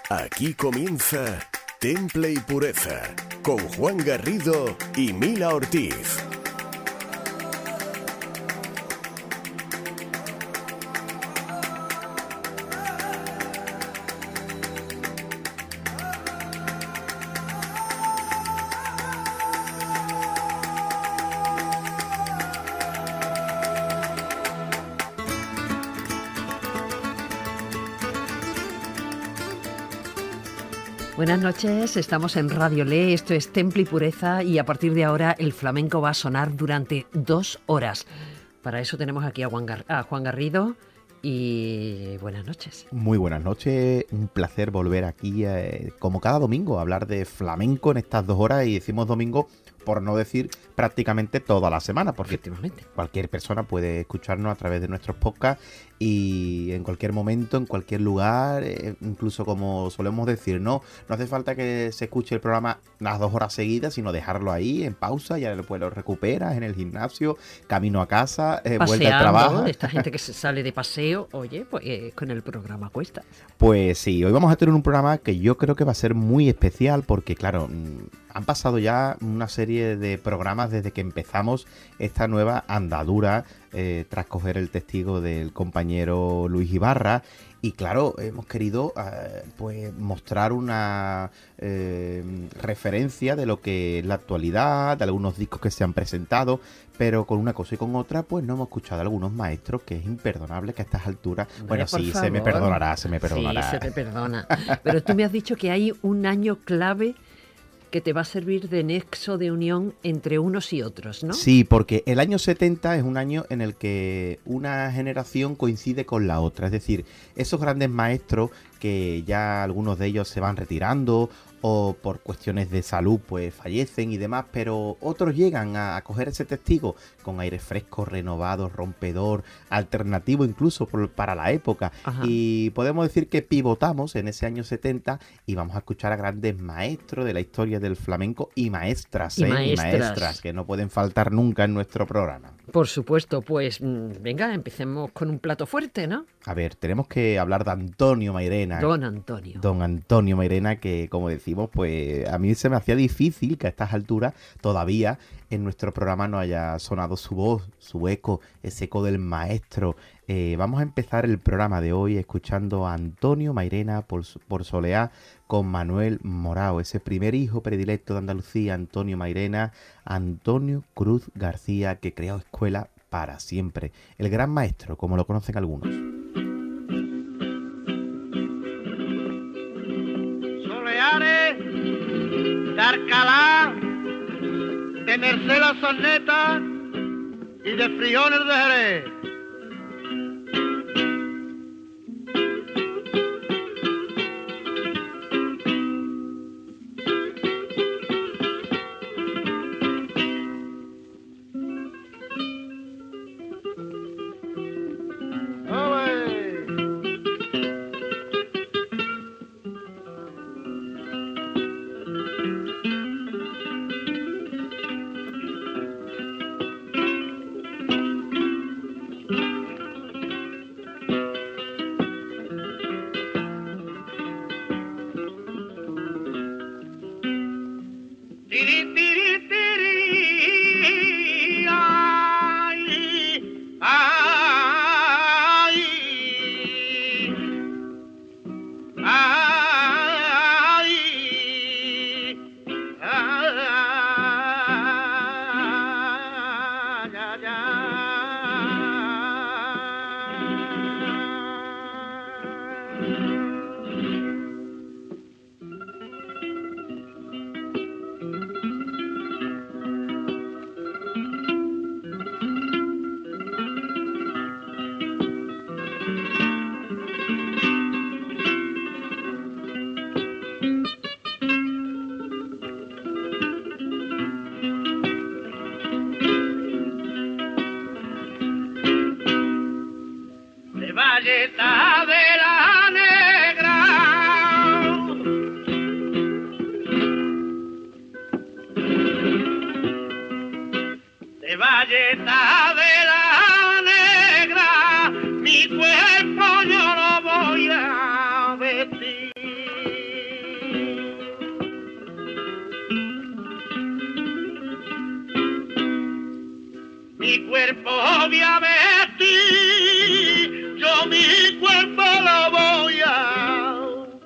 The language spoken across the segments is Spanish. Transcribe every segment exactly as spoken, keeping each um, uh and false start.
Aquí comienza Temple y Pureza con Juan Garrido y Mila Ortiz. Buenas noches, estamos en Radio Le, esto es Temple y Pureza y a partir de ahora el flamenco va a sonar durante dos horas. Para eso tenemos aquí a Juan, Gar- a Juan Garrido y buenas noches. Muy buenas noches, un placer volver aquí eh, como cada domingo a hablar de flamenco en estas dos horas y decimos domingo por no decir prácticamente toda la semana, porque cualquier persona puede escucharnos a través de nuestros podcasts y en cualquier momento, en cualquier lugar, eh, incluso como solemos decir, no, no hace falta que se escuche el programa las dos horas seguidas, sino dejarlo ahí en pausa, ya después lo recuperas en el gimnasio, camino a casa, eh, vuelta al trabajo. Esta gente que se sale de paseo, oye, pues eh, con el programa cuesta. Pues sí, hoy vamos a tener un programa que yo creo que va a ser muy especial porque, claro, mmm, han pasado ya una serie de programas desde que empezamos esta nueva andadura eh, tras coger el testigo del compañero Luis Ibarra y claro, hemos querido eh, pues mostrar una eh, referencia de lo que es la actualidad, de algunos discos que se han presentado, pero con una cosa y con otra pues no hemos escuchado a algunos maestros que es imperdonable que a estas alturas, Hombre, bueno sí, favor. se me perdonará, se me perdonará. Sí, se te perdona, pero tú me has dicho que hay un año clave que te va a servir de nexo de unión entre unos y otros, ¿no? Sí, porque el año setenta es un año en el que una generación coincide con la otra. Es decir, esos grandes maestros que ya algunos de ellos se van retirando o por cuestiones de salud pues fallecen y demás, pero otros llegan a, a coger ese testigo con aire fresco, renovado, rompedor, alternativo incluso por, para la época. Ajá. Y podemos decir que pivotamos en ese año setenta y vamos a escuchar a grandes maestros de la historia del flamenco y maestras, y, ¿eh? maestras. y maestras que no pueden faltar nunca en nuestro programa. Por supuesto, pues venga, empecemos con un plato fuerte, ¿no? A ver, tenemos que hablar de Antonio Mairena. Don Antonio. Don Antonio Mairena, que como decimos, pues a mí se me hacía difícil que a estas alturas todavía en nuestro programa no haya sonado su voz, su eco, ese eco del maestro. Eh, vamos a empezar el programa de hoy escuchando a Antonio Mairena por, por Soleá con Manuel Morao, ese primer hijo predilecto de Andalucía, Antonio Mairena, Antonio Cruz García, que creó escuela para siempre. El gran maestro, como lo conocen algunos. Soleares, de Alcalá, de Mercedes Soneta y de Friones de Jerez. cuerpo voy a vestir, yo mi cuerpo lo voy a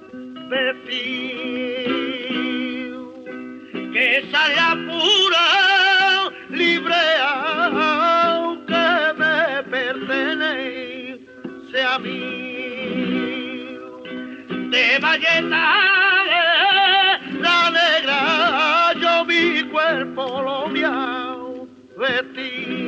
vestir, que esa es la pura librea que me pertenece a mí, de valleta de la negra, yo mi cuerpo lo voy a vestir.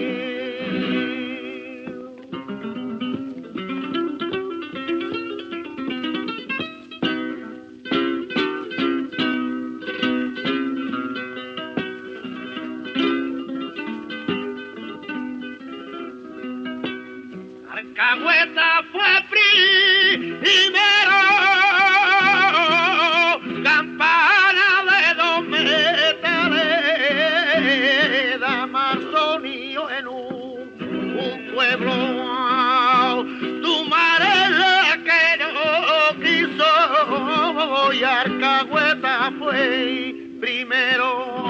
Alcahueta fue primero, campana de dos metales, da más sonido en un, un pueblo. Tu madre la que no quiso, y Alcahueta fue primero.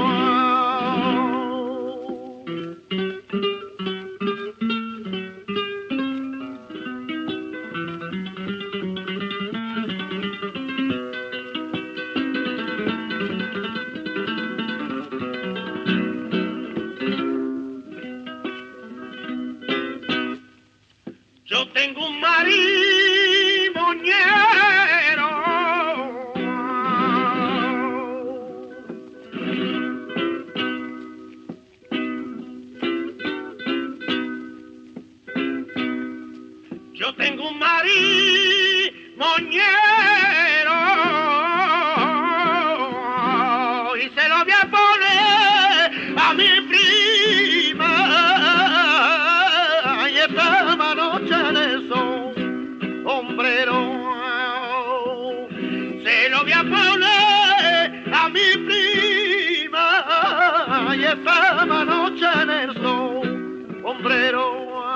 Yo tengo un marimonero, yo tengo un marimonero y se lo voy a poner a mi prima y esta noche en eso sombrero se lo voy a poner a mi prima y esta noche en eso sombrero.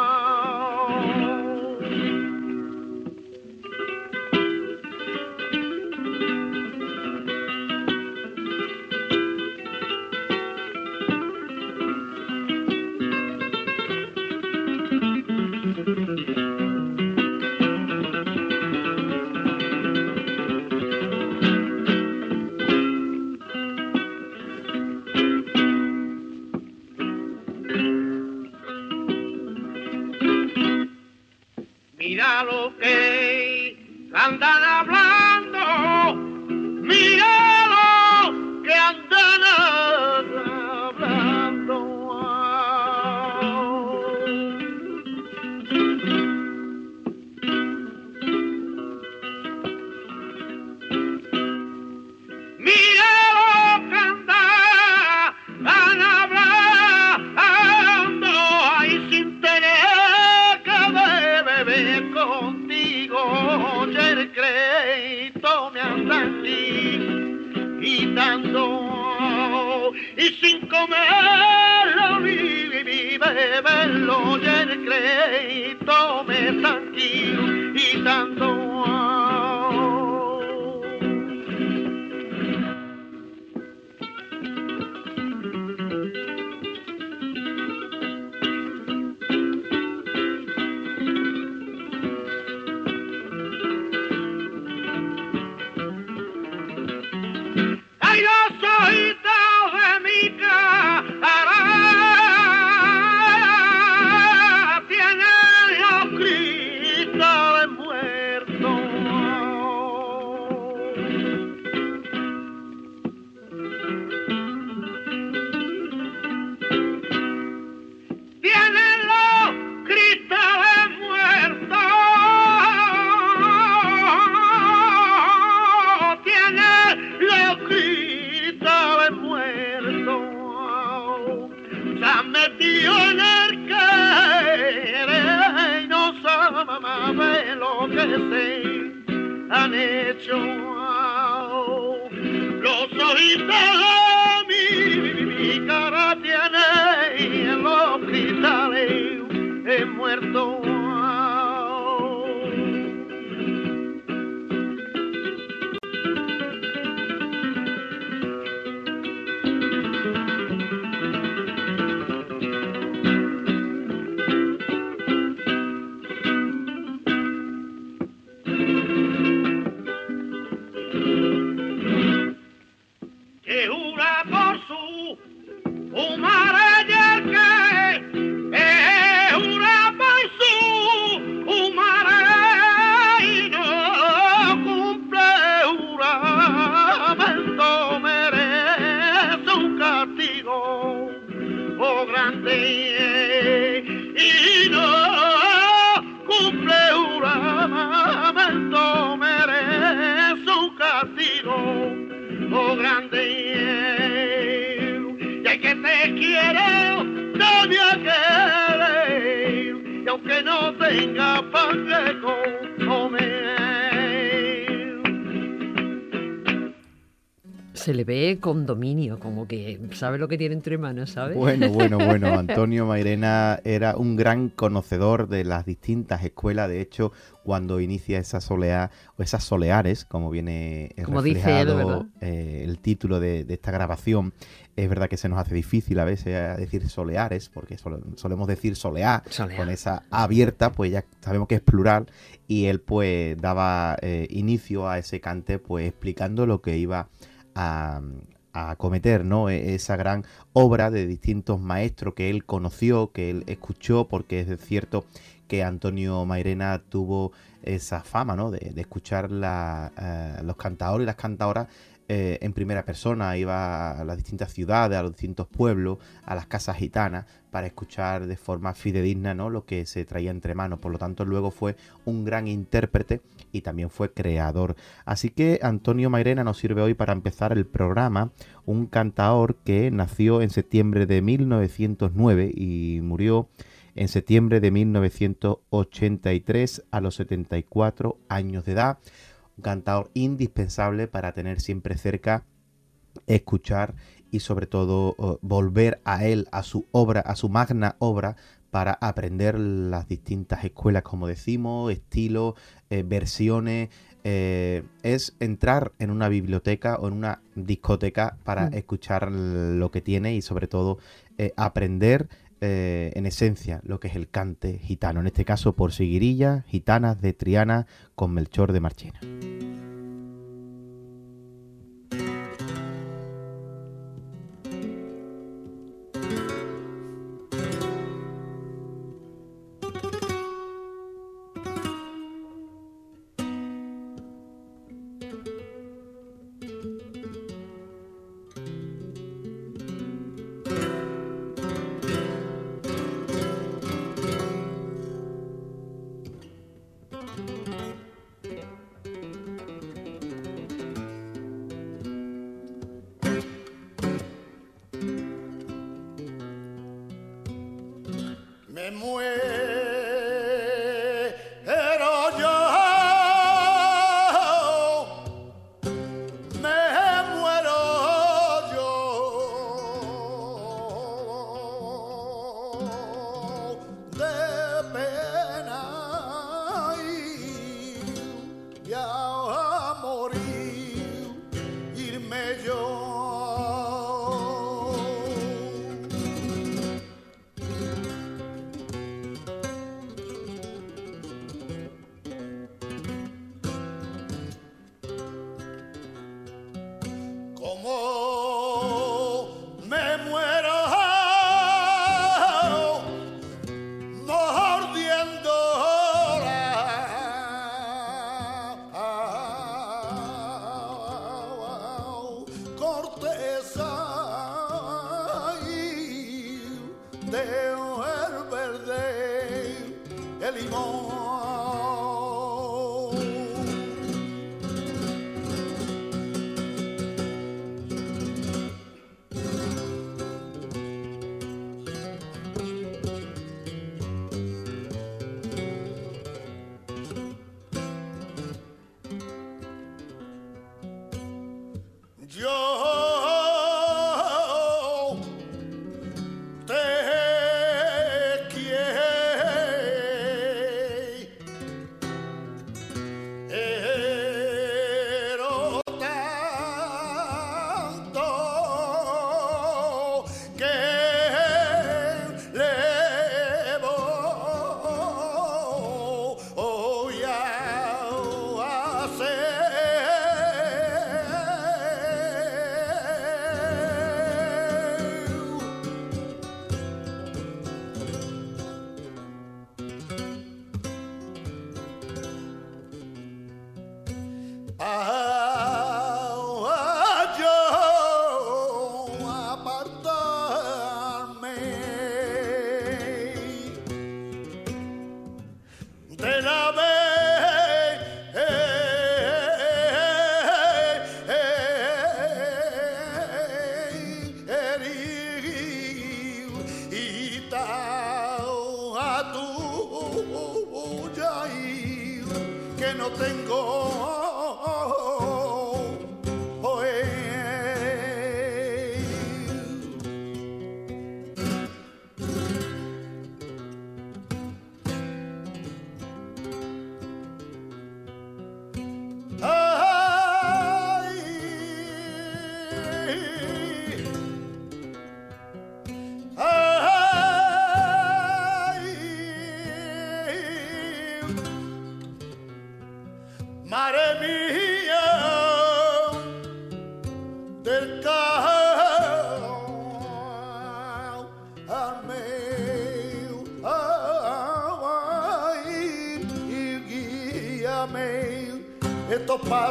Mira lo que andan hablando, mira lo que andan hablando. Mira lo que andan hablando, ahí sin tener que beber contigo, oye el crédito me andan quitando, y sin comerlo ni beberlo, oye el crédito me están quitando. Ay, los ojitos de mi cara tienen los cristales muertos. Tienen los cristales muertos. Tienen los cristales muertos. Se han metido en el querer y no saben lo que se han hecho. Los ojitos de mi cara tienen los cristales muertos. que jura por su humaré el que eh, jura por su humaré y no cumple juramento merece un castigo oh grande y no cumple juramento merece un castigo oh grande y hay que te quiero dame a querer y aunque no tenga pan de comer. Se le ve con dominio, como que sabe lo que tiene entre manos, ¿sabes? Bueno, bueno, bueno. Antonio Mairena era un gran conocedor de las distintas escuelas. De hecho, cuando inicia esa soleá, o esas soleares, como viene como reflejado dice él, ¿verdad? Eh, el título de, de esta grabación, es verdad que se nos hace difícil a veces decir soleares, porque sole, solemos decir soleá, Soleá. con esa A abierta, pues ya sabemos que es plural, y él pues daba eh, inicio a ese cante, pues explicando lo que iba a, a acometer, ¿no? Esa gran obra de distintos maestros que él conoció, que él escuchó, porque es cierto que Antonio Mairena tuvo esa fama, ¿no? De, de escuchar la, eh, los cantadores y las cantadoras eh, en primera persona. Iba a las distintas ciudades, a los distintos pueblos, a las casas gitanas, para escuchar de forma fidedigna, ¿no? Lo que se traía entre manos. Por lo tanto, luego fue un gran intérprete y también fue creador. Así que Antonio Mairena nos sirve hoy para empezar el programa, un cantaor que nació en septiembre de mil novecientos nueve y murió en septiembre de mil novecientos ochenta y tres a los setenta y cuatro años de edad. Un cantaor indispensable para tener siempre cerca, escuchar y sobre todo uh, volver a él, a su obra, a su magna obra, para aprender las distintas escuelas, como decimos, estilos, eh, versiones. Eh, es entrar en una biblioteca o en una discoteca para mm. escuchar lo que tiene y sobre todo eh, aprender eh, en esencia lo que es el cante gitano, en este caso por Siguirilla, Gitanas de Triana con Melchor de Marchena. Me muero yo, me muero yo de pena y ya a morir, irme yo.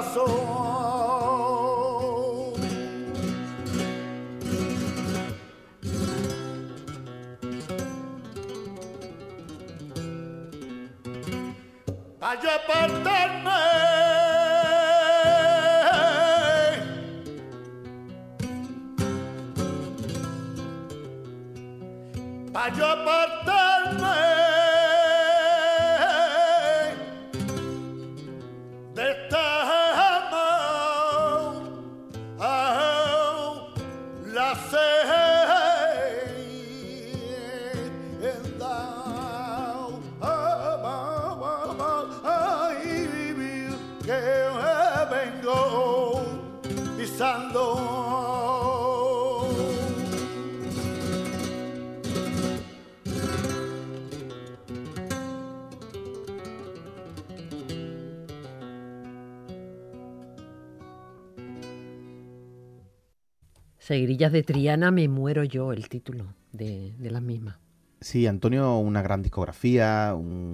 Pa' yo apartarme, pa' yo apartarme de esta mano, oh, la Seguirillas de Triana, Me muero yo, el título de, de las mismas. Sí, Antonio, una gran discografía,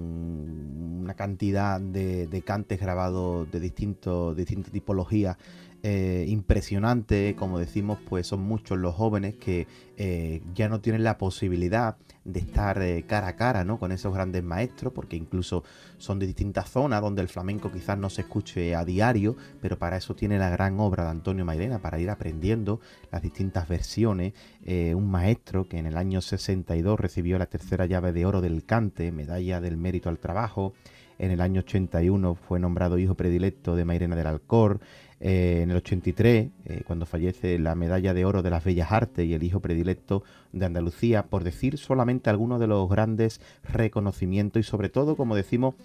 un, una cantidad de, de cantes grabados de distintos, distintas tipologías eh, impresionante. Como decimos, pues son muchos los jóvenes que eh, ya no tienen la posibilidad de estar eh, cara a cara, ¿no?, con esos grandes maestros, porque incluso son de distintas zonas donde el flamenco quizás no se escuche a diario, pero para eso tiene la gran obra de Antonio Mairena, para ir aprendiendo las distintas versiones. Eh, un maestro que en el año sesenta y dos recibió la tercera llave de oro del cante, medalla del mérito al trabajo. En el año ochenta y uno fue nombrado hijo predilecto de Mairena del Alcor. Eh, en el ochenta y tres, eh, cuando fallece, la medalla de oro de las Bellas Artes y el hijo predilecto de Andalucía, por decir solamente algunos de los grandes reconocimientos y sobre todo, como decimos,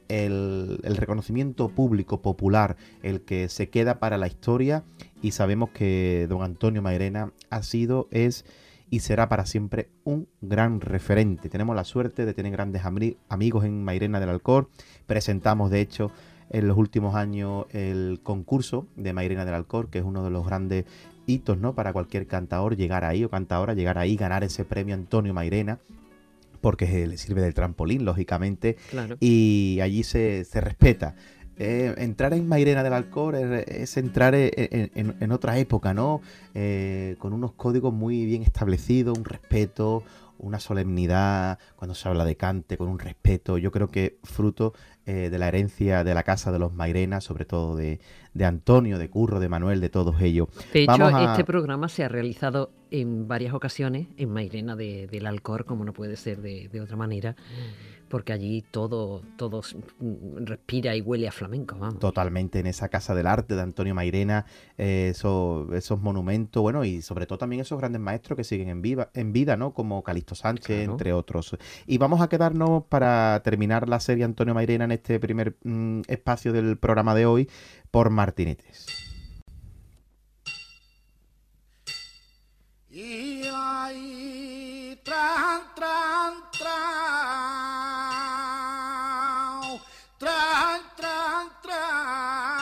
el, el reconocimiento público, popular, el que se queda para la historia. Y sabemos que don Antonio Mairena ha sido, es y será para siempre un gran referente. Tenemos la suerte de tener grandes ami- amigos en Mairena del Alcor. Presentamos, de hecho, en los últimos años el concurso de Mairena del Alcor, que es uno de los grandes hitos, ¿no?, para cualquier cantador llegar ahí o cantadora, llegar ahí, ganar ese premio Antonio Mairena, porque le sirve de trampolín, lógicamente, Claro. Y allí se, se respeta. Eh, entrar en Mairena del Alcor es, es entrar en, en, en otra época, ¿no? Eh, con unos códigos muy bien establecidos, un respeto, una solemnidad, cuando se habla de cante, con un respeto. Yo creo que fruto eh, de la herencia de la casa de los Mairena, sobre todo de, de Antonio, de Curro, de Manuel, de todos ellos. De hecho, Vamos a... este programa se ha realizado en varias ocasiones en Mairena de, del Alcor, como no puede ser de, de otra manera, porque allí todo, todo respira y huele a flamenco, vamos. Totalmente, en esa casa del arte de Antonio Mairena, eh, eso, esos monumentos, bueno, y sobre todo también esos grandes maestros que siguen en, viva, en vida, ¿no?, como Calixto Sánchez, claro, entre otros. Y vamos a quedarnos, para terminar la serie Antonio Mairena en este primer mm, espacio del programa de hoy, por Martinetes. Y ahí, tran, tran, tran. Tran, tran, tran.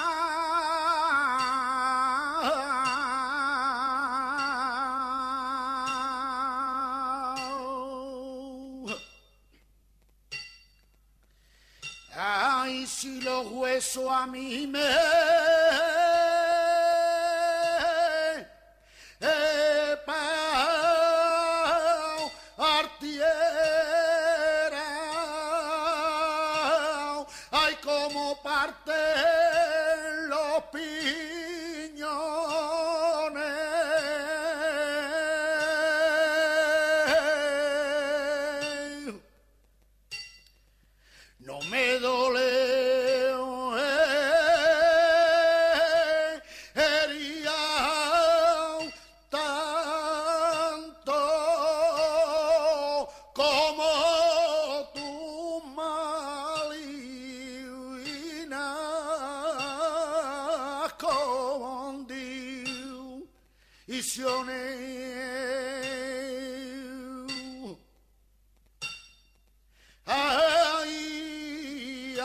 Ay, si los huesos a mí me eh, pa, artiera. Ay, como parten los piñones. No me dole eh, hería tanto como tu malina con Dios y sioné. Ay,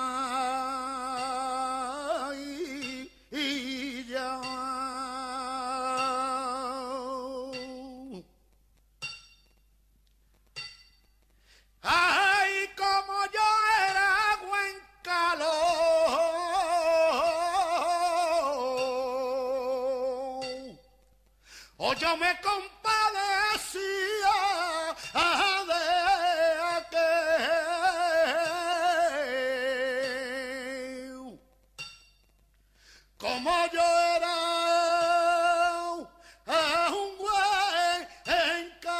ay, y ya. Ay, como yo era buen calor. o yo me compadecía de aquel. Como yo era un güey en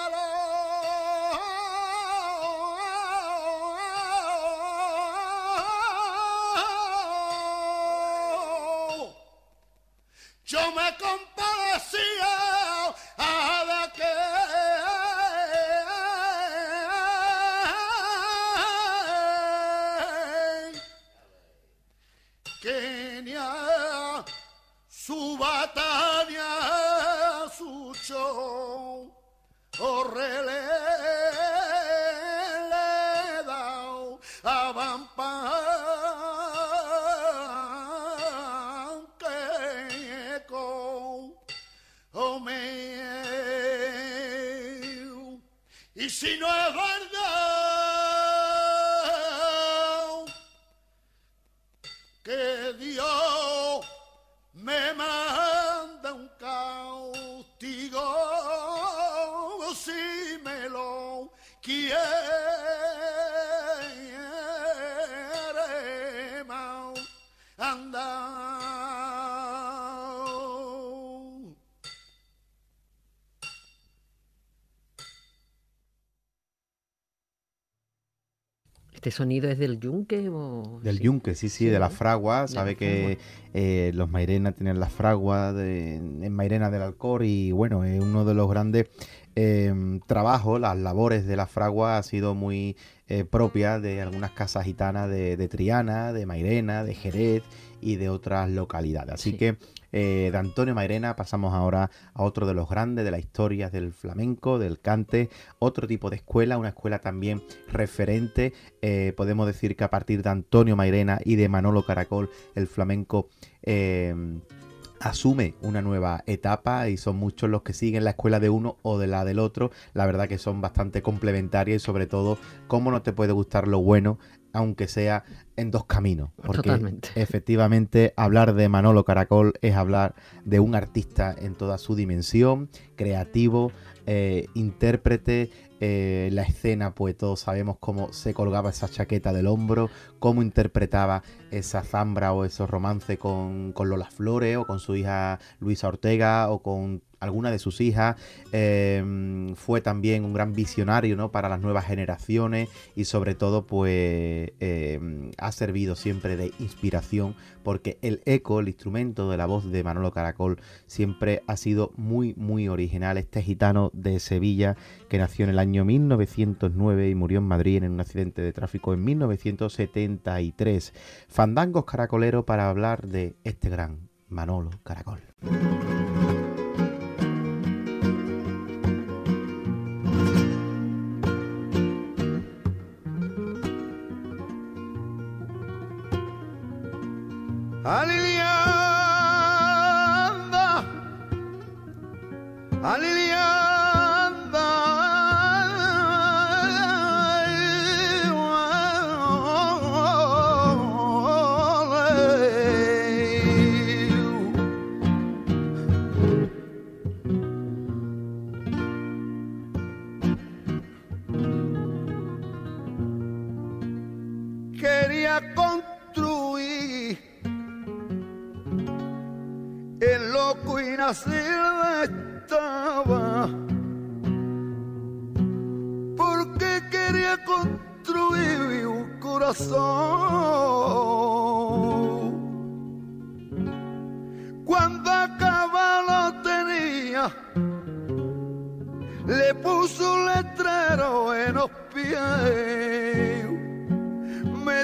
calor, yo me compadecía de aquel que ni a su batalla, su show, o rele le dao a vampan que con o me y si no es verdad que Dios me manda un castigo, si me lo quiere mal andar. ¿Este sonido es del yunque o...? Del sí? yunque, sí, sí, Sí, de la ¿no? fragua. De Sabe la que eh, los Mairena tienen la fragua de, en Mairena del Alcor y bueno, es uno de los grandes eh, trabajos, las labores de la fragua ha sido muy eh, propia de algunas casas gitanas de, de Triana, de Mairena, de Jerez y de otras localidades. Así Sí. que eh, de Antonio Mairena pasamos ahora a otro de los grandes de la historia del flamenco, del cante, otro tipo de escuela, una escuela también referente. Eh, podemos decir que a partir de Antonio Mairena y de Manolo Caracol el flamenco eh, asume una nueva etapa y son muchos los que siguen la escuela de uno o de la del otro. La verdad que son bastante complementarias y sobre todo cómo no te puede gustar lo bueno aunque sea en dos caminos, porque Totalmente. efectivamente hablar de Manolo Caracol es hablar de un artista en toda su dimensión, creativo, eh, intérprete. Eh, la escena, pues todos sabemos cómo se colgaba esa chaqueta del hombro, cómo interpretaba esa zambra o esos romances con, con Lola Flores o con su hija Luisa Ortega o con alguna de sus hijas. Eh, fue también un gran visionario, ¿no?, para las nuevas generaciones y sobre todo pues eh, ha servido siempre de inspiración porque el eco, el instrumento de la voz de Manolo Caracol siempre ha sido muy muy original. Este gitano de Sevilla que nació en el año mil novecientos nueve y murió en Madrid en un accidente de tráfico en mil novecientos setenta y tres. Fandangos caracoleros para hablar de este gran Manolo Caracol. Alilianda, Alilianda, quería construir el loco y nacido estaba, porque quería construir un corazón. Cuando acaba lo tenía, le puso un letrero en los pies. Me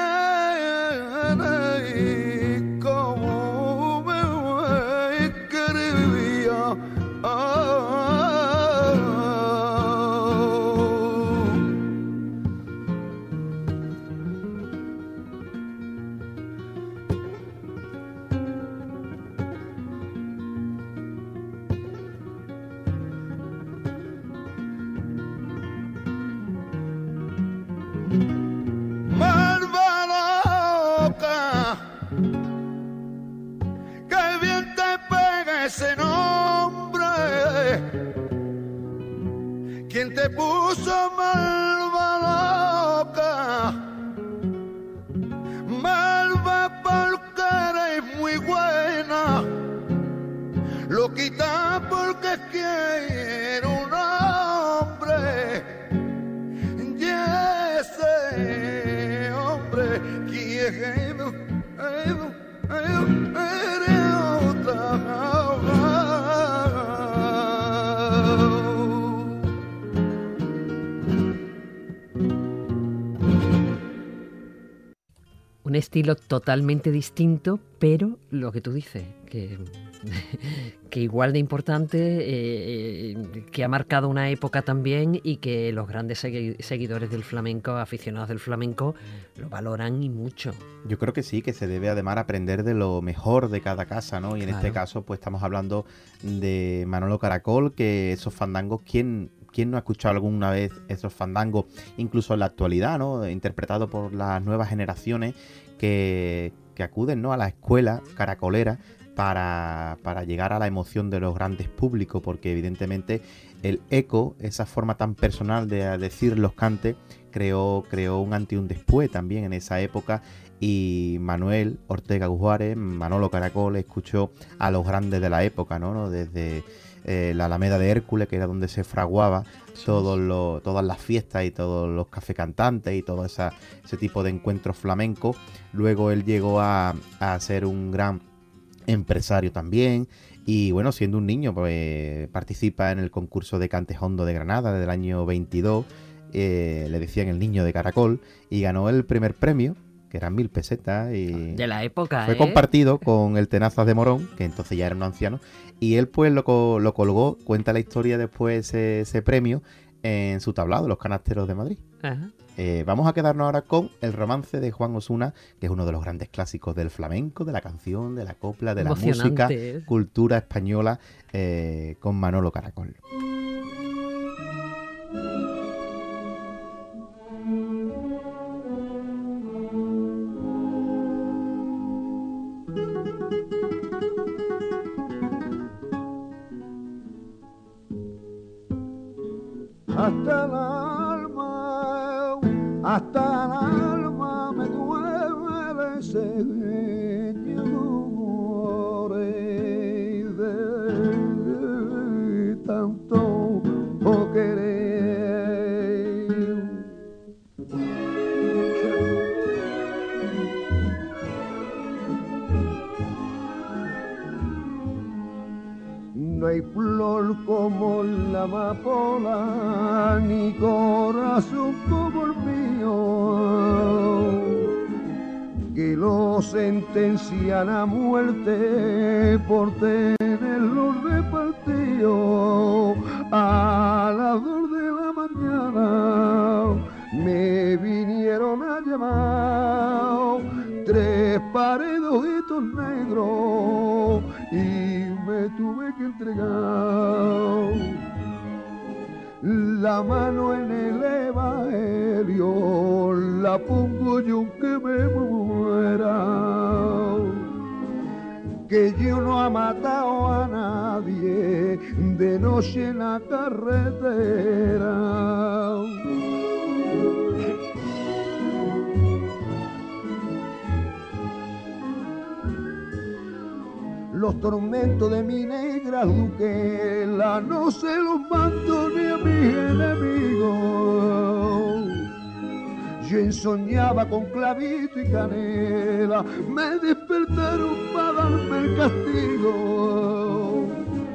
tiene como me quería. Ah, ese nombre ¿Quién te puso malva loca? Malva porque eres muy buena, loquita porque quiero un hombre, y ese hombre quiero, eres otra. Un estilo totalmente distinto, pero lo que tú dices, que, que igual de importante, eh, que ha marcado una época también y que los grandes segui- seguidores del flamenco, aficionados del flamenco, lo valoran y mucho. Yo creo que sí, que se debe además aprender de lo mejor de cada casa, ¿no? Y en Claro. este caso, pues estamos hablando de Manolo Caracol, que esos fandangos, ¿quién, quién no ha escuchado alguna vez esos fandangos, incluso en la actualidad, ¿no? Interpretado por las nuevas generaciones que, que acuden, ¿no?, a la escuela caracolera para, para llegar a la emoción de los grandes públicos, porque evidentemente el eco, esa forma tan personal de decir los cantes, creó, creó un antes y un después también en esa época. Y Manuel Ortega Juárez, Manolo Caracol, escuchó a los grandes de la época, ¿no? ¿no? Desde eh, la Alameda de Hércules, que era donde se fraguaba todos los, todas las fiestas y todos los café cantantes y todo esa, ese tipo de encuentros flamencos. Luego él llegó a, a ser un gran empresario también. Y bueno, siendo un niño, pues participa en el concurso de Cantes Hondo de Granada del año veintidós. Eh, le decían el niño de Caracol, y ganó el primer premio, que eran mil pesetas, y De la época, fue ¿eh? compartido con el Tenazas de Morón, que entonces ya era un anciano, y él pues lo, co- lo colgó, cuenta la historia después ese, ese premio en su tablado, Los Canasteros de Madrid. Ajá. Eh, vamos a quedarnos ahora con El Romance de Juan Osuna, que es uno de los grandes clásicos del flamenco, de la canción, de la copla, de la música, Emocionante, ¿eh? cultura española, eh, con Manolo Caracol. Hasta el alma, hasta el alma me duele señores de tanto querer. No hay flor como la amapola, ni corazón como el mío, que lo sentencian a muerte por tenerlo repartido. A las dos de la mañana me vinieron a llamar tres paredojitos negros y me tuve que entregar. La mano en el evangelio la pongo yo aunque me muera, que yo no ha matado a nadie de noche en la carretera. Los tormentos de mi negra duquela no se los mando ni a mis enemigos. Yo ensoñaba con clavito y canela, me despertaron para darme el castigo.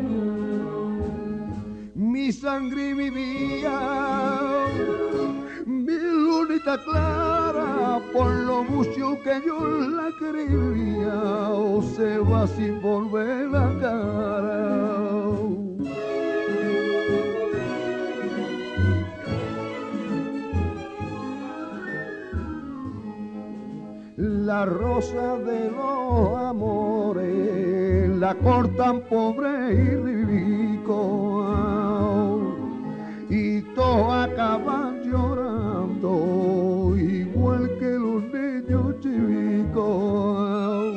Mi sangre y mi vida, mi lunita clara, por lo mucho que yo la quería, o se va sin volver la cara. La rosa de los amores la cortan pobre y rico, y todos acaban llorando igual que los niños chicos.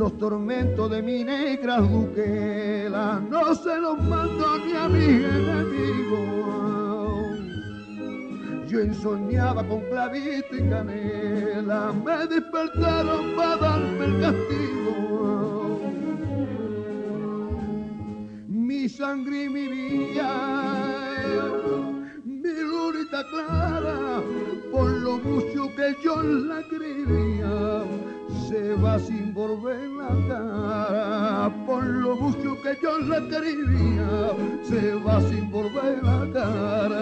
los tormentos de mi negra duquela no se los mando ni a mis enemigos. Yo ensoñaba con clavito y canela, me despertaron para darme el castigo. Mi sangre y mi vida, mi lunita clara, por lo mucho que yo la quería, se va sin volver la cara. Por lo mucho que yo la quería, se va sin volver la cara.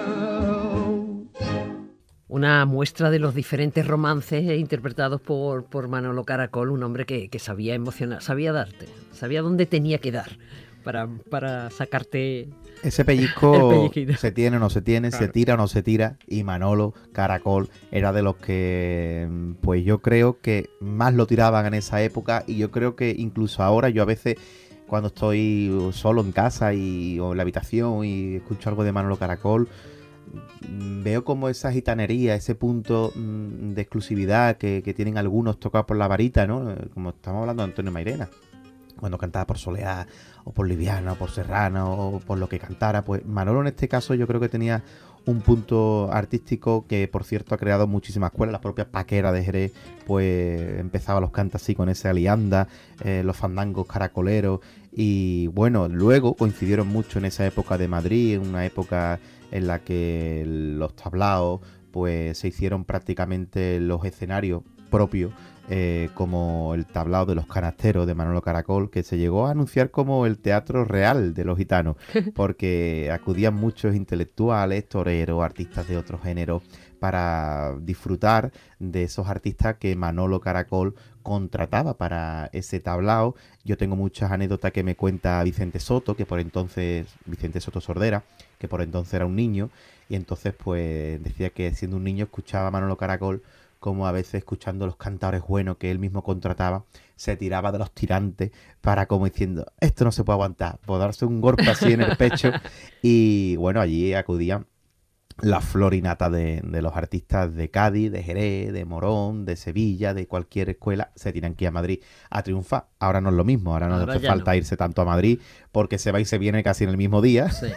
Una muestra de los diferentes romances interpretados por, por Manolo Caracol, un hombre que, que sabía emocionar, sabía darte, sabía dónde tenía que dar para, para sacarte ese pellizco. El se tiene o no se tiene, claro. Se tira o no se tira, y Manolo Caracol era de los que pues yo creo que más lo tiraban en esa época, y yo creo que incluso ahora yo a veces cuando estoy solo en casa y, o en la habitación y escucho algo de Manolo Caracol, veo como esa gitanería, ese punto de exclusividad que, que tienen algunos tocados por la varita, ¿no? Como estamos hablando de Antonio Mairena, cuando cantaba por Soleá, o por Liviana, o por Serrano, o por lo que cantara, pues Manolo en este caso yo creo que tenía un punto artístico que, por cierto, ha creado muchísimas escuelas. La propia Paquera de Jerez, pues empezaba los cantos así con ese alianda, eh, los fandangos caracoleros, y bueno, luego coincidieron mucho en esa época de Madrid, en una época en la que los tablaos pues se hicieron prácticamente los escenarios propios, eh, como el tablao de los canasteros de Manolo Caracol, que se llegó a anunciar como el teatro real de los gitanos, porque acudían muchos intelectuales, toreros, artistas de otros géneros, para disfrutar de esos artistas que Manolo Caracol contrataba para ese tablao. Yo tengo muchas anécdotas que me cuenta Vicente Soto, que por entonces, Vicente Soto Sordera, que por entonces era un niño, y entonces pues decía que siendo un niño escuchaba a Manolo Caracol como a veces, escuchando los cantadores buenos que él mismo contrataba, se tiraba de los tirantes para, como diciendo, esto no se puede aguantar, por darse un golpe así en el pecho. Y bueno, allí acudían la florinata de, de los artistas de Cádiz, de Jerez, de Morón, de Sevilla, de cualquier escuela, se tiran que ir a Madrid a triunfar. Ahora no es lo mismo, ahora no ahora hace falta no. irse tanto a Madrid, porque se va y se viene casi en el mismo día. Sí.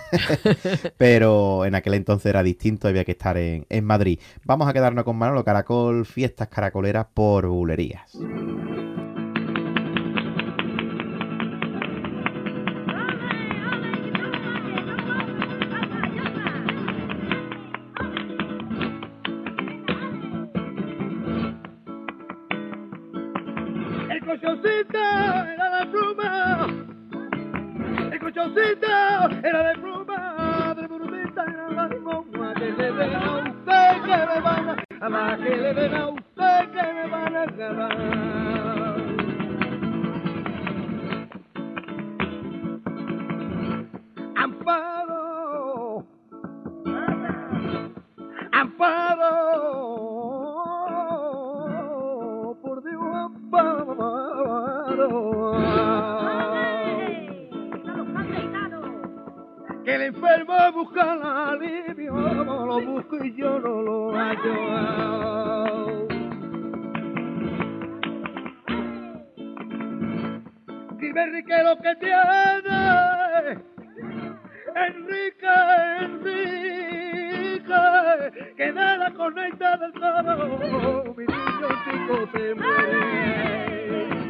Pero en aquel entonces era distinto, había que estar en, en Madrid. Vamos a quedarnos con Manolo Caracol, fiestas caracoleras por bulerías. El colchoncito era de pluma, el colchoncito era de pluma, de brunita era la goma, que le den a usted que me van a amar, que le den a usted que me van a agarrar. Amparo, Amparo, por Dios, Amparo. Que el enfermo busca el alivio, lo busco y yo no lo hallo. Dime, Enrique, lo que tiene, Enrique, Enrique, que de la corneta del toro, mi niño chico se muere.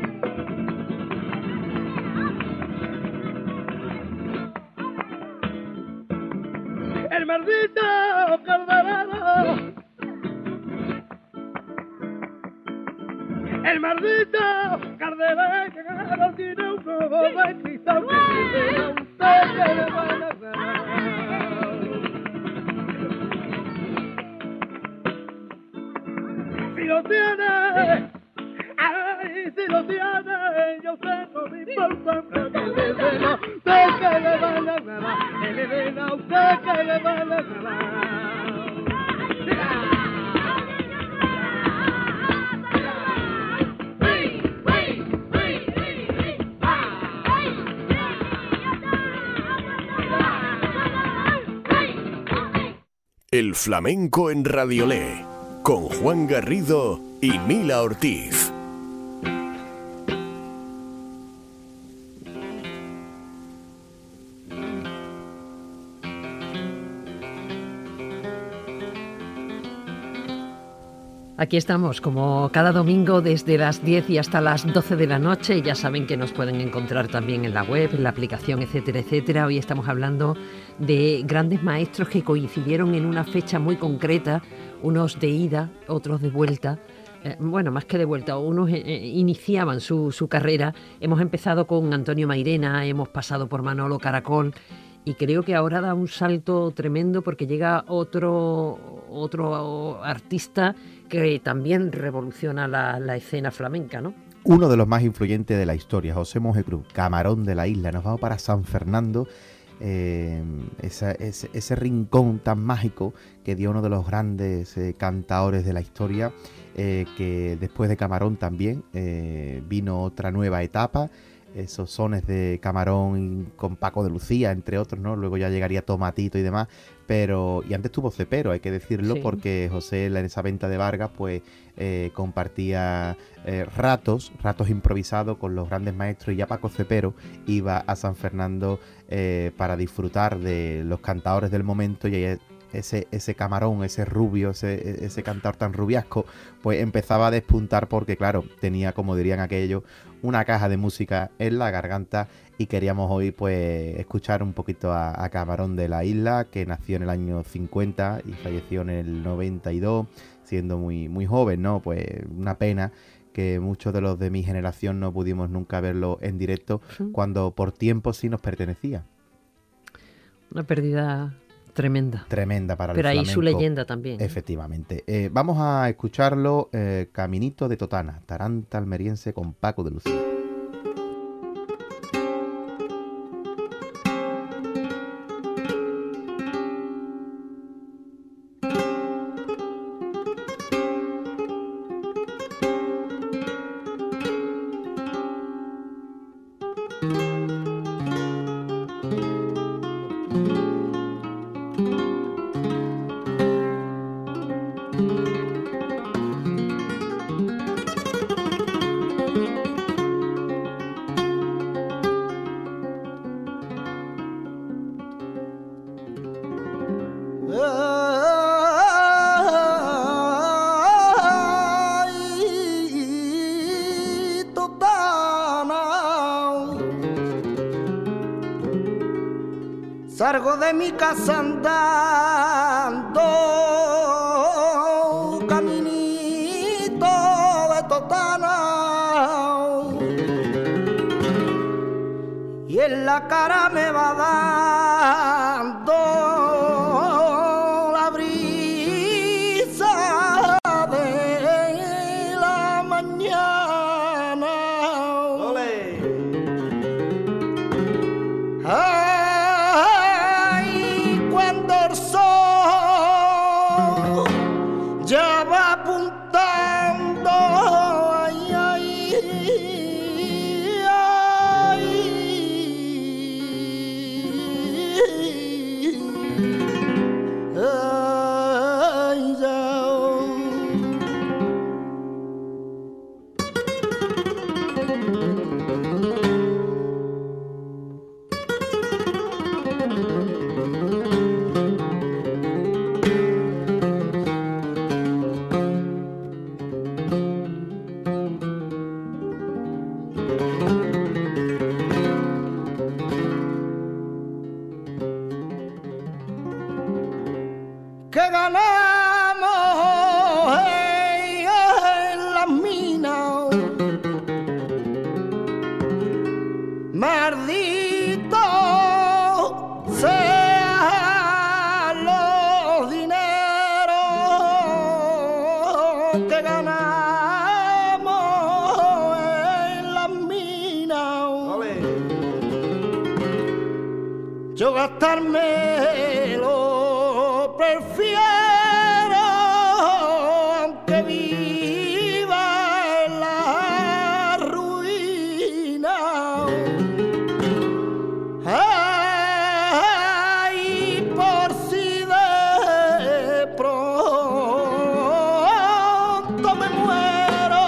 El maldito calderero, el maldito calderero tiene un ojo de cristal que tiene a usted que le van a ganar. Si lo tiene, ay, si lo tiene, yo sé no me importa que le den a usted que le van a ganar, que le den a usted que le van a ganar. El flamenco en Radiolé, con Juan Garrido y Mila Ortiz. Aquí estamos, como cada domingo, desde las diez y hasta las doce de la noche. Ya saben que nos pueden encontrar también en la web, en la aplicación, etcétera, etcétera. Hoy estamos hablando de grandes maestros que coincidieron en una fecha muy concreta, unos de ida, otros de vuelta. Eh, bueno, más que de vuelta, unos eh, iniciaban su, su carrera. Hemos empezado con Antonio Mairena, hemos pasado por Manolo Caracol, y creo que ahora da un salto tremendo porque llega otro, otro artista que también revoluciona la, la escena flamenca, ¿no? Uno de los más influyentes de la historia, José Monje Cruz, Camarón de la Isla. Nos vamos para San Fernando, eh, esa, ese, ese rincón tan mágico que dio uno de los grandes eh, cantaores de la historia, eh, que después de Camarón también eh, vino otra nueva etapa. Esos sones de Camarón con Paco de Lucía, entre otros, ¿no? Luego ya llegaría Tomatito y demás, pero... Y antes tuvo Cepero, hay que decirlo, sí, porque José en esa venta de Vargas, pues, eh, compartía eh, ratos, ratos improvisados con los grandes maestros, y ya Paco Cepero iba a San Fernando eh, para disfrutar de los cantadores del momento, y ese, ese Camarón, ese rubio, ese, ese cantador tan rubiasco, pues empezaba a despuntar porque, claro, tenía, como dirían aquellos, una caja de música en la garganta, y queríamos hoy pues escuchar un poquito a, a Camarón de la Isla, que nació en el año cincuenta y falleció en el noventa y dos, siendo muy, muy joven, ¿no? Pues una pena que muchos de los de mi generación no pudimos nunca verlo en directo, sí, cuando por tiempo sí nos pertenecía. Una pérdida tremenda. Tremenda para Pero el ahí flamenco. Su leyenda también. Efectivamente. Eh, vamos a escucharlo, eh, Caminito de Totana, taranta almeriense con Paco de Lucía. Salgo de mi casa andando, caminito de Totana, y en la cara me va dando la brisa de la mañana. ¡Olé! ¡Ah! Ya va apuntando, ay, ay, ay, ay, ya. Que ganamos hey, en las minas, maldito sean los dineros que ganamos en las minas. ¡Olé! Yo gastármelo prefiero, aunque viva en la ruina. Ay, por si de pronto me muero.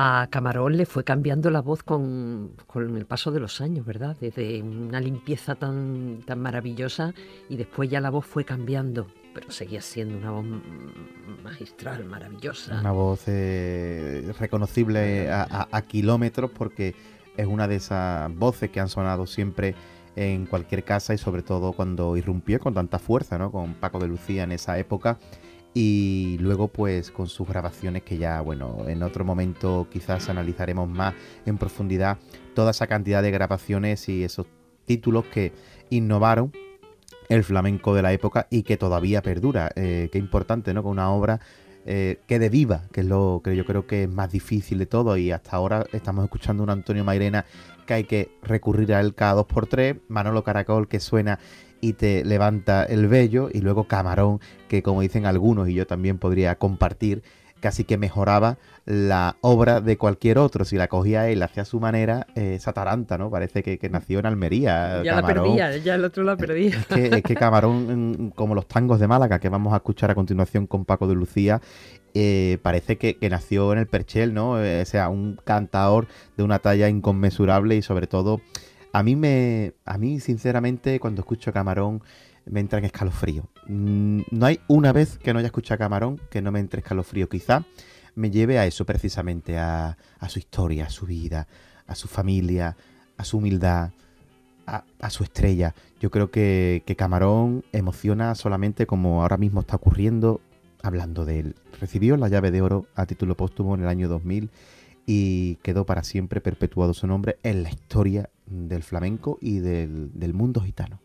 A Camarón le fue cambiando la voz con, con el paso de los años, ¿verdad? Desde una limpieza tan, tan maravillosa y después ya la voz fue cambiando, pero seguía siendo una voz magistral, maravillosa. Una voz eh, reconocible a, a, a kilómetros, porque es una de esas voces que han sonado siempre en cualquier casa y sobre todo cuando irrumpió con tanta fuerza, ¿no? Con Paco de Lucía en esa época. Y luego pues con sus grabaciones que ya, bueno, en otro momento quizás analizaremos más en profundidad toda esa cantidad de grabaciones y esos títulos que innovaron el flamenco de la época y que todavía perdura. Eh, qué importante, ¿no? Con una obra eh, quede viva, que es lo que yo creo que es más difícil de todo, y hasta ahora estamos escuchando un Antonio Mairena que hay que recurrir a él cada dos por tres, Manolo Caracol que suena y te levanta el vello, y luego Camarón, que como dicen algunos, y yo también podría compartir, casi que mejoraba la obra de cualquier otro. Si la cogía él, hacía a su manera, eh, esa taranta, ¿no? Parece que, que nació en Almería. Ya Camarón. la perdía, ya el otro la perdía. Es que, es que Camarón, como los tangos de Málaga, que vamos a escuchar a continuación con Paco de Lucía, eh, parece que, que nació en el Perchel, ¿no? Eh, o sea, un cantador de una talla inconmensurable y sobre todo... A mí, me, a mí, sinceramente, cuando escucho a Camarón, me entra en escalofrío. Mm, no hay una vez que no haya escuchado a Camarón que no me entre escalofrío. Quizá me lleve a eso precisamente, a, a su historia, a su vida, a su familia, a su humildad, a, a su estrella. Yo creo que, que Camarón emociona solamente como ahora mismo está ocurriendo hablando de él. Recibió la llave de oro a título póstumo en el año dos mil y quedó para siempre perpetuado su nombre en la historia del flamenco y del, del mundo gitano.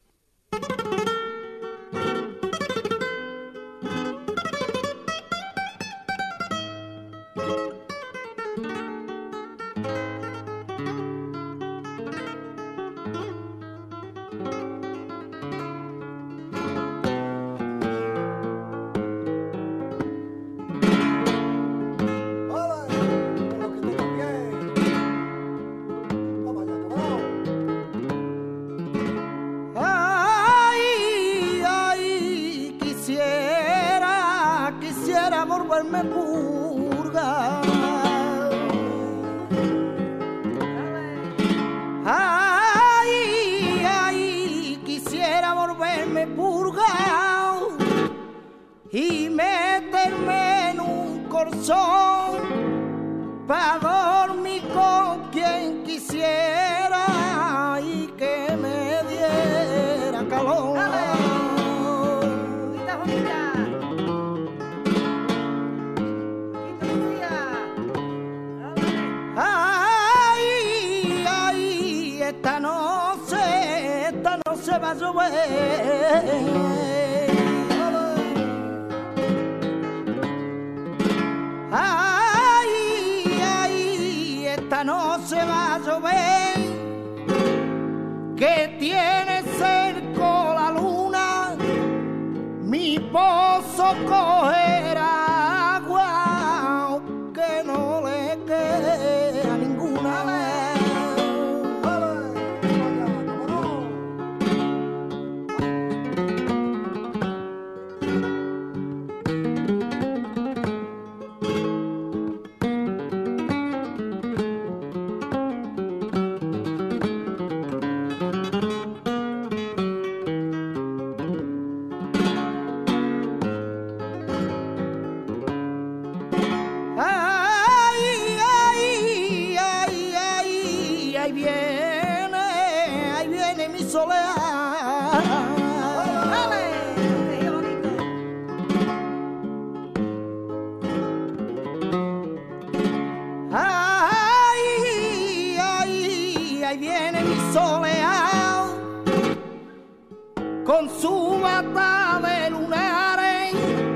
Con su bata de lunares,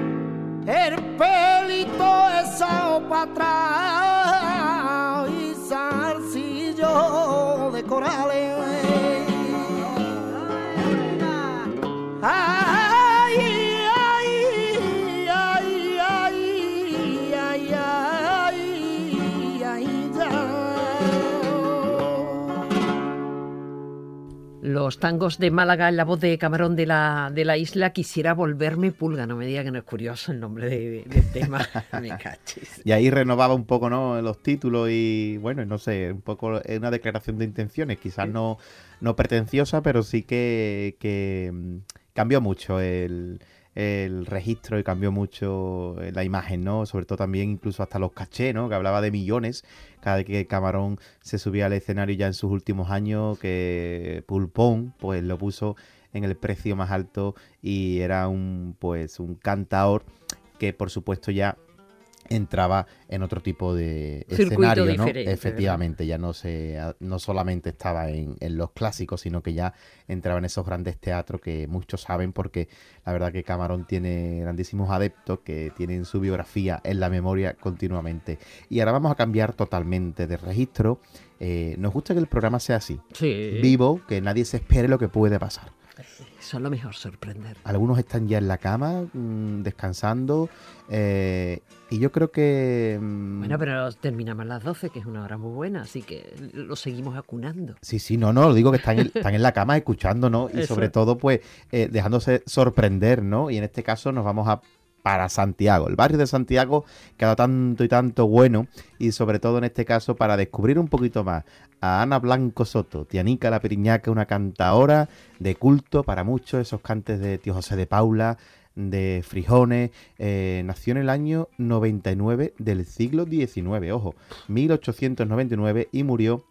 el pelito echado para atrás y zarcillo de corales. Ay, ay, ay, ay, ay, ay, ay, ay, ay. los tangos de Málaga en la voz de Camarón de la, de la Isla. Quisiera volverme pulga, no me diga que no es curioso el nombre de, del tema. Me cachis. Y ahí renovaba un poco, ¿no?, los títulos y, bueno, no sé, un poco es una declaración de intenciones, quizás no, no pretenciosa, pero sí que, que cambió mucho el... el registro y cambió mucho la imagen, ¿no? Sobre todo también incluso hasta los cachés, ¿no? Que hablaba de millones cada vez que Camarón se subía al escenario ya en sus últimos años, que Pulpón pues lo puso en el precio más alto y era un pues un cantaor que por supuesto ya entraba en otro tipo de circuito escenario, ¿no? diferente, Efectivamente, ¿verdad? Ya no se, no solamente estaba en, en los clásicos, sino que ya entraba en esos grandes teatros que muchos saben, porque la verdad que Camarón tiene grandísimos adeptos que tienen su biografía en la memoria continuamente. Y ahora vamos a cambiar totalmente de registro. Eh, nos gusta que el programa sea así, sí, vivo, que nadie se espere lo que puede pasar. Eso es lo mejor, sorprender. Algunos están ya en la cama, mmm, descansando, eh, y yo creo que... Mmm... Bueno, pero terminamos a las doce, que es una hora muy buena, así que lo seguimos acunando. Sí, sí, no, no, lo digo que están en, están en la cama escuchando, ¿no? Y Eso. sobre todo, pues, eh, dejándose sorprender, ¿no? Y en este caso nos vamos a para Santiago, el barrio de Santiago que ha dado tanto y tanto bueno, y sobre todo en este caso para descubrir un poquito más a Ana Blanco Soto, Tianica la Periñaca, una cantaora de culto para muchos, esos cantes de Tío José de Paula, de Frijones. Eh, nació en el año noventa y nueve del siglo diecinueve, ojo, mil ochocientos noventa y nueve, y murió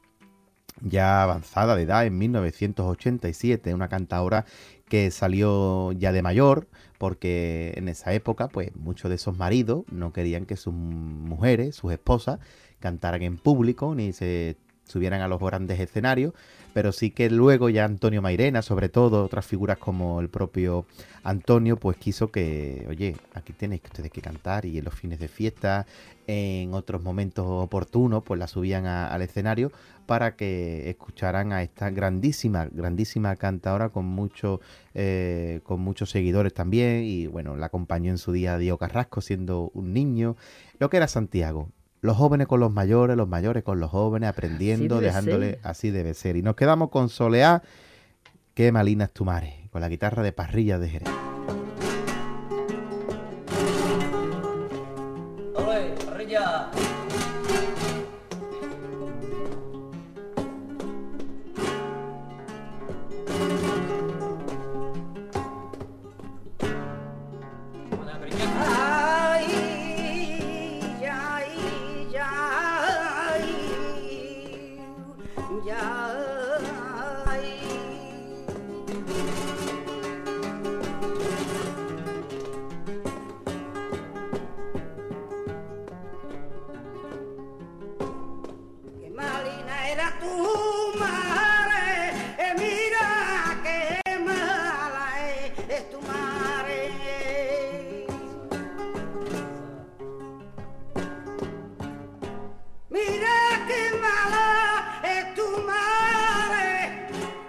ya avanzada de edad en mil novecientos ochenta y siete, una cantaora que salió ya de mayor, porque en esa época pues muchos de esos maridos no querían que sus mujeres, sus esposas, cantaran en público ni se subieran a los grandes escenarios, pero sí que luego ya Antonio Mairena, sobre todo, otras figuras como el propio Antonio, pues quiso que, oye, aquí tenéis ustedes que cantar, y en los fines de fiesta, en otros momentos oportunos, pues la subían a, al escenario para que escucharan a esta grandísima, grandísima cantadora con mucho, eh, con muchos seguidores también, y bueno, la acompañó en su día Diego Carrasco siendo un niño, lo que era Santiago. Los jóvenes con los mayores, los mayores con los jóvenes, aprendiendo, Así debe dejándole, ser. así debe ser. Y nos quedamos con Soleá, qué malina es tu mare, con la guitarra de Parrilla de Jerez. ¡Ole, parrilla! Ay, ay, ay, ay. Qué malina era tu madre, eh, mira qué mala es, es tu madre. Mira qué mala es tu madre.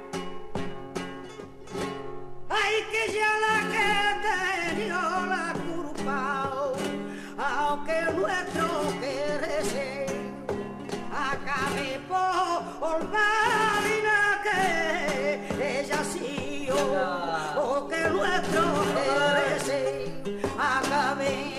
Ay, que ya la que te dio la culpa, aunque nuestro querer acabe por malina que ella sí o, o que nuestro querer acabe.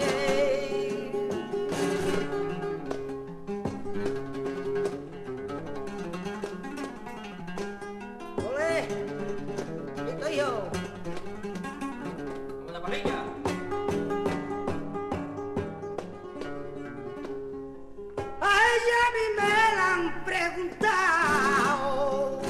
Olé, aquí estoy yo. Con la parrilla. A ella a mí me la han preguntado.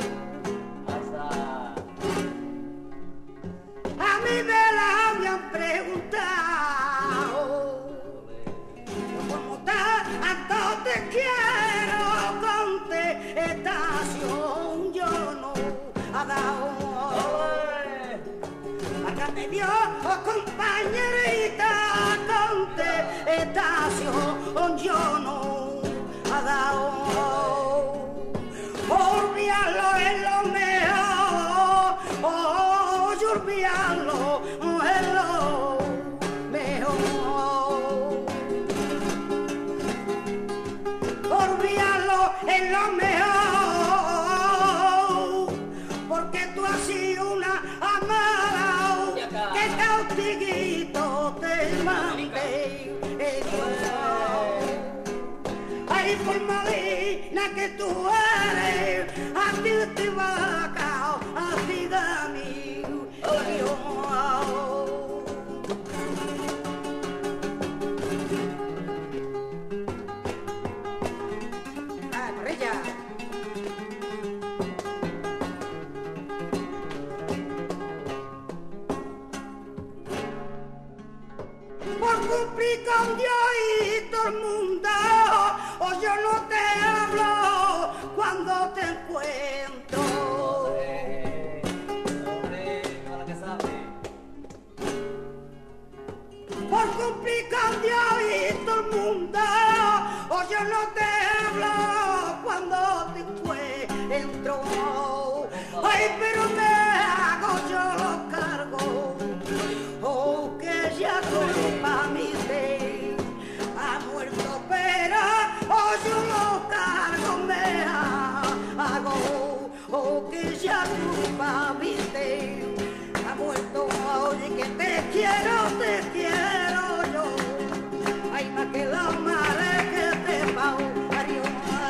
A mí me la habían preguntado. ¿Cómo tanto te quiero? Contestación yo no ha dado. Acá me dio compañerita, contestación yo no ha dado. Olvídalo es lo mejor, oh, olvídalo es lo mejor. Olvídalo es lo mejor, porque tú así una amada que cautiguito te mandé. Ay, por malina que tú eres, a ti te va a caer, a ti de mí. Por cumplir con Dios y todo el mundo, o yo no te hablo cuando te encuentro. Por cumplir con Dios y todo el mundo, o yo no te hablo cuando te encuentro. Ay, pero me hago yo lo cargo, oh, que ya culpa mi fe ha muerto, pero oh, yo lo cargo, me hago, oh, que ya culpa mi fe ha muerto. Oye, que te quiero, te quiero yo, ay, más que la madre que te parió.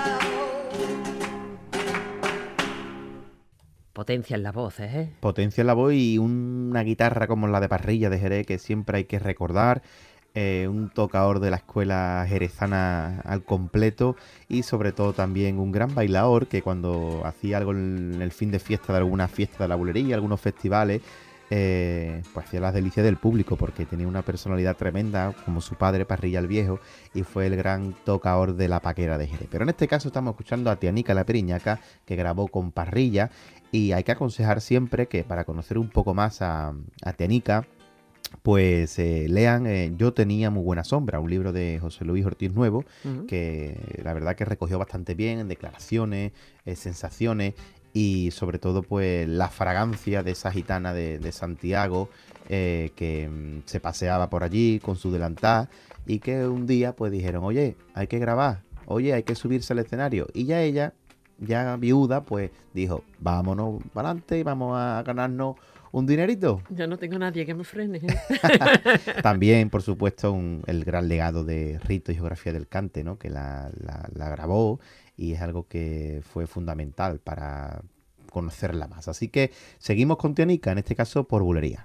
Potencia en la voz, ¿eh? Potencia en la voz y una guitarra como la de Parrilla de Jerez que siempre hay que recordar. Eh, un tocador de la escuela jerezana al completo y sobre todo también un gran bailador que cuando hacía algo en el fin de fiesta de alguna fiesta de la bulería, algunos festivales, eh, pues hacía las delicias del público porque tenía una personalidad tremenda como su padre Parrilla el Viejo y fue el gran tocador de la Paquera de Jerez. Pero en este caso estamos escuchando a Tianica la Periñaca, que grabó con Parrilla, y hay que aconsejar siempre que para conocer un poco más a, a Tianica, pues eh, lean eh, Yo tenía muy buena sombra, un libro de José Luis Ortiz Nuevo, uh-huh. que la verdad que recogió bastante bien declaraciones, eh, sensaciones y sobre todo pues la fragancia de esa gitana de, de Santiago eh, que mm, se paseaba por allí con su delantal y que un día pues dijeron, oye, hay que grabar, oye, hay que subirse al escenario, y ya ella, ya viuda, pues dijo, vámonos para adelante y vamos a ganarnos un dinerito. Ya no tengo nadie que me frene, ¿eh? También, por supuesto, un, el gran legado de Rito y Geografía del Cante, ¿no? Que la, la, la grabó y es algo que fue fundamental para conocerla más. Así que seguimos con Tianica, en este caso por bulería.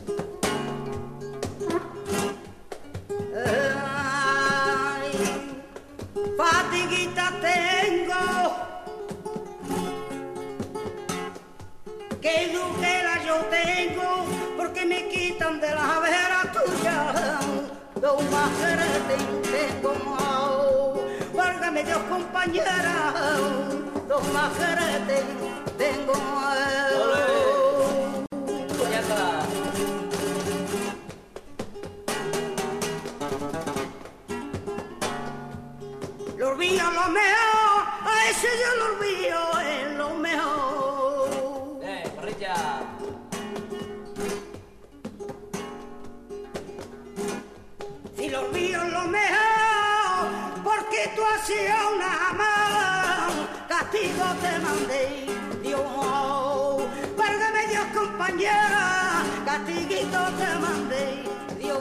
Ay, fatiguita tengo, que lujera yo tengo, porque me quitan de la vera tuya. Dos mujeres tengo, válgame Dios, compañera, dos mujeres tengo. Lo olvido lo mejor, a ese yo lo olvido, es lo mejor. Eh, Parrilla. Si lo olvido lo mejor, porque tú hacías una mano, castigo te mandé, Dios. Válgame Dios, compañera, castiguito te mandé, Dios.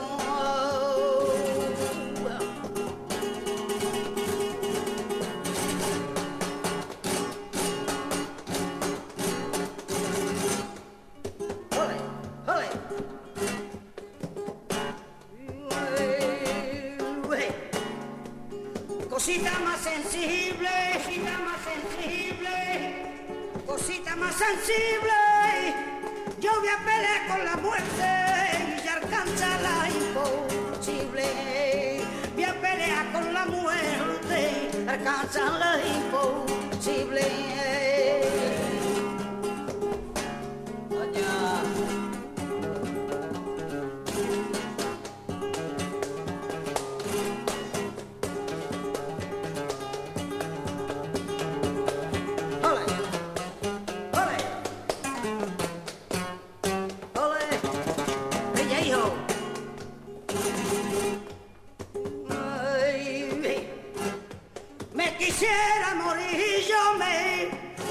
Cosita más sensible, cosita más sensible, cosita más sensible. Yo voy a pelear con la muerte y alcanzarla imposible. Voy a pelear con la muerte, alcanzarla imposible. Quisiera morir, yo me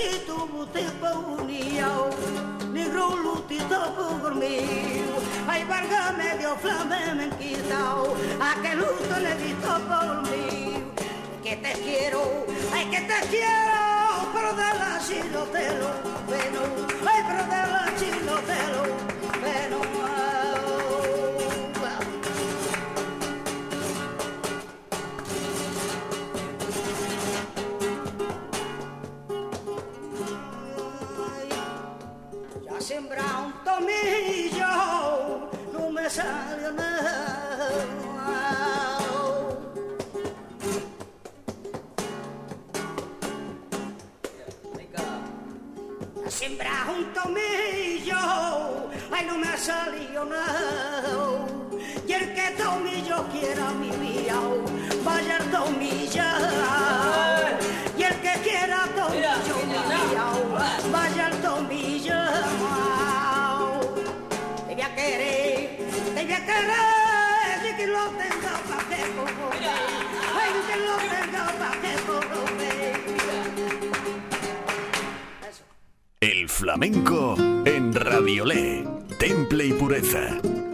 tu tipo uniao, negro lutito por mí. Ay, varga medio flamenquito, a que luto le visto por mí. Que te quiero, ay, que te quiero, pero de la chilotelo, bueno, ay, pero de la chilotelo, bueno. Sembra un tomillo, no me salió nada. Sembra un tomillo, ay, no me salió nada. Y el que tomillo quiera mi vida, vaya el tomillo. Y el que quiera tomillo mi vida, vaya el tomillo. Te voy a querer, te voy a querer, y que lo tenga pa' que coge. Ay, que lo tenga pa' que coge. El flamenco en Radiolé, Temple y Pureza.